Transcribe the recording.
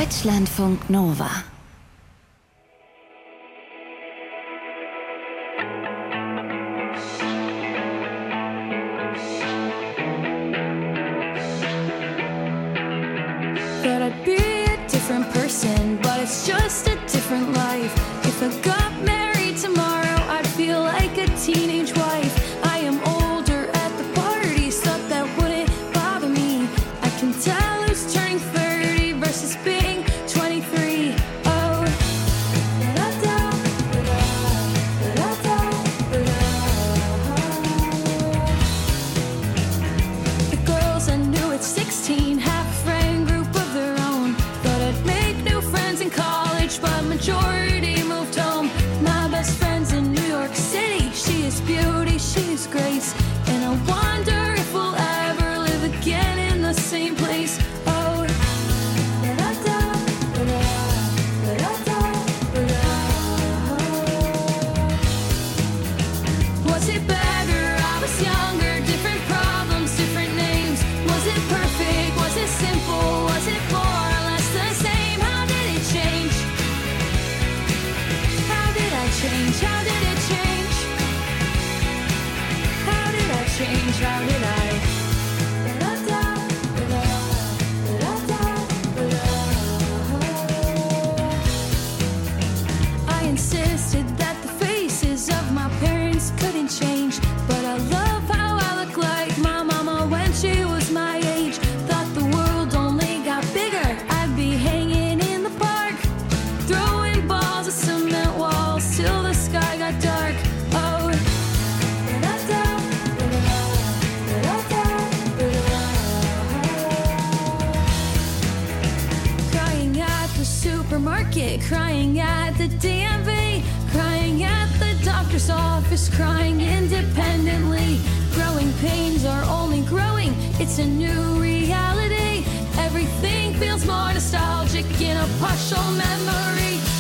Deutschlandfunk Nova. That I'd be a different person, but it's just a different life. If I got married tomorrow, I'd feel like a teenage wife. I am older at the parties, thought that wouldn't bother me. I can tell who's turning 30 versus being 23. Oh, da-da-da, da-da-da, da-da-da. The girls I knew at 16 have a friend group of their own. Thought I'd make new friends in college, but majority moved home. My best friend's in New York City. She is beauty, she is grace, and I wonder if we'll ever live again in the same place. Oh, da-da-da, da-da, da-da-da, da-da. Was it better? I was younger, different problems, different names. Was it perfect? Was it simple? Was it more or less the same? How did it change? How did I change? How did it change? How did I change? How did I? Da-da-da, da-da, da-da, da-da. I insisted that the faces of my parents couldn't change, but I love how I look like my mama when she was my age. Thought the world only got bigger, I'd be hanging in the park, throwing balls at cement walls till the sky got dark. Oh, da-da-da, da-da, da-da, da-da. Crying at the supermarket, crying at the DMV, crying at the doctor's office, crying independently. Growing pains are only growing, it's a new reality. Everything feels more nostalgic in a partial memory.